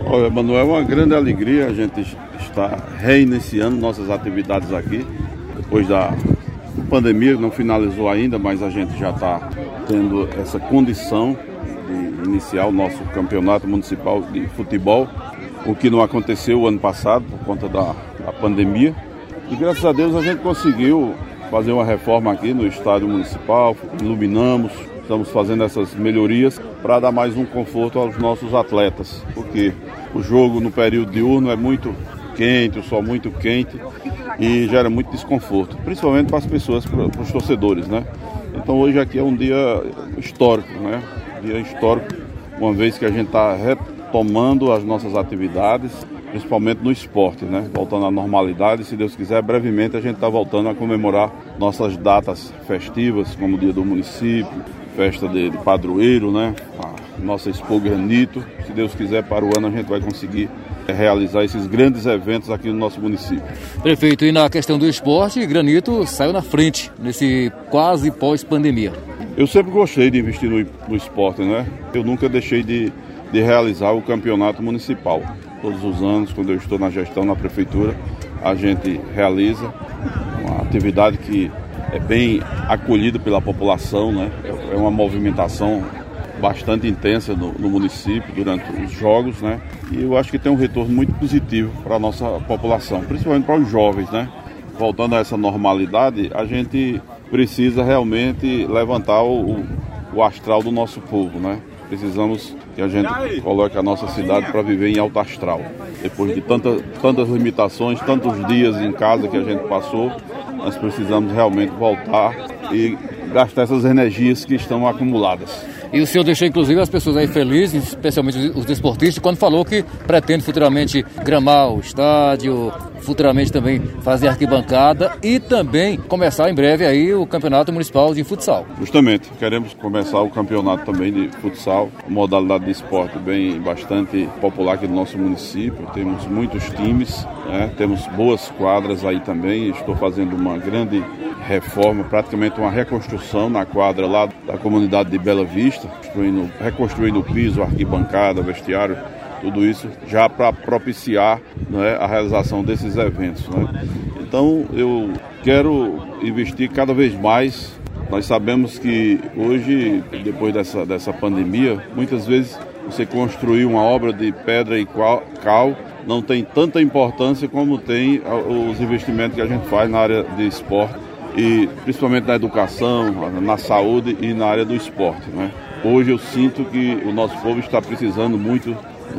Olha, Manuel, é uma grande alegria a gente estar reiniciando nossas atividades aqui, depois da pandemia, não finalizou ainda, mas a gente já está tendo essa condição de iniciar o nosso campeonato municipal de futebol, o que não aconteceu o ano passado por conta da pandemia. E graças a Deus a gente conseguiu fazer uma reforma aqui no estádio municipal, iluminamos, estamos fazendo essas melhorias para dar mais um conforto aos nossos atletas, porque o jogo no período diurno é muito quente, o sol muito quente e gera muito desconforto, principalmente para as pessoas, para os torcedores, né? Então hoje aqui é um dia histórico, né? Dia histórico, uma vez que a gente está retomando as nossas atividades, principalmente no esporte, né? Voltando à normalidade, se Deus quiser, brevemente a gente está voltando a comemorar nossas datas festivas, como o Dia do Município, festa de padroeiro, né? A nossa Expo Granito. Se Deus quiser, para o ano a gente vai conseguir realizar esses grandes eventos aqui no nosso município. Prefeito, e na questão do esporte, Granito saiu na frente nesse quase pós-pandemia. Eu sempre gostei de investir no esporte, né? Eu nunca deixei de realizar o campeonato municipal. Todos os anos, quando eu estou na gestão, na prefeitura, a gente realiza uma atividade que é bem acolhida pela população, né? É uma movimentação bastante intensa no município durante os jogos, né? E eu acho que tem um retorno muito positivo para a nossa população, principalmente para os jovens, né? Voltando a essa normalidade, a gente precisa realmente levantar o astral do nosso povo, né? Precisamos que a gente coloque a nossa cidade para viver em alto astral. Depois de tantas limitações, tantos dias em casa que a gente passou, nós precisamos realmente voltar e gastar essas energias que estão acumuladas. E o senhor deixou, inclusive, as pessoas aí felizes, especialmente os desportistas, quando falou que pretende futuramente gramar o estádio, futuramente também fazer arquibancada e também começar em breve aí o Campeonato Municipal de Futsal. Justamente, queremos começar o campeonato também de futsal, modalidade de esporte bastante popular aqui no nosso município. Temos muitos times, né? Temos boas quadras aí também. Estou fazendo uma grande reforma, praticamente uma reconstrução na quadra lá da comunidade de Bela Vista, reconstruindo o piso, arquibancada, vestiário, tudo isso já para propiciar, né, a realização desses eventos, né? Então eu quero investir cada vez mais. Nós sabemos que hoje, depois dessa pandemia, muitas vezes você construir uma obra de pedra e cal não tem tanta importância como tem os investimentos que a gente faz na área de esporte e principalmente na educação, na saúde e na área do esporte, né? Hoje eu sinto que o nosso povo está precisando muito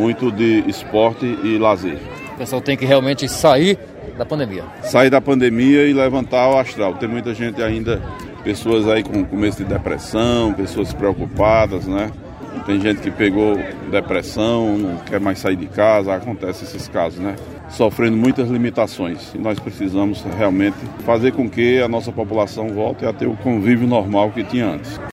de esporte e lazer. O pessoal tem que realmente sair da pandemia. Sair da pandemia e levantar o astral. Tem muita gente ainda, pessoas aí com começo de depressão, pessoas preocupadas, né? Tem gente que pegou depressão, não quer mais sair de casa, acontece esses casos, né? Sofrendo muitas limitações. E nós precisamos realmente fazer com que a nossa população volte a ter o convívio normal que tinha antes.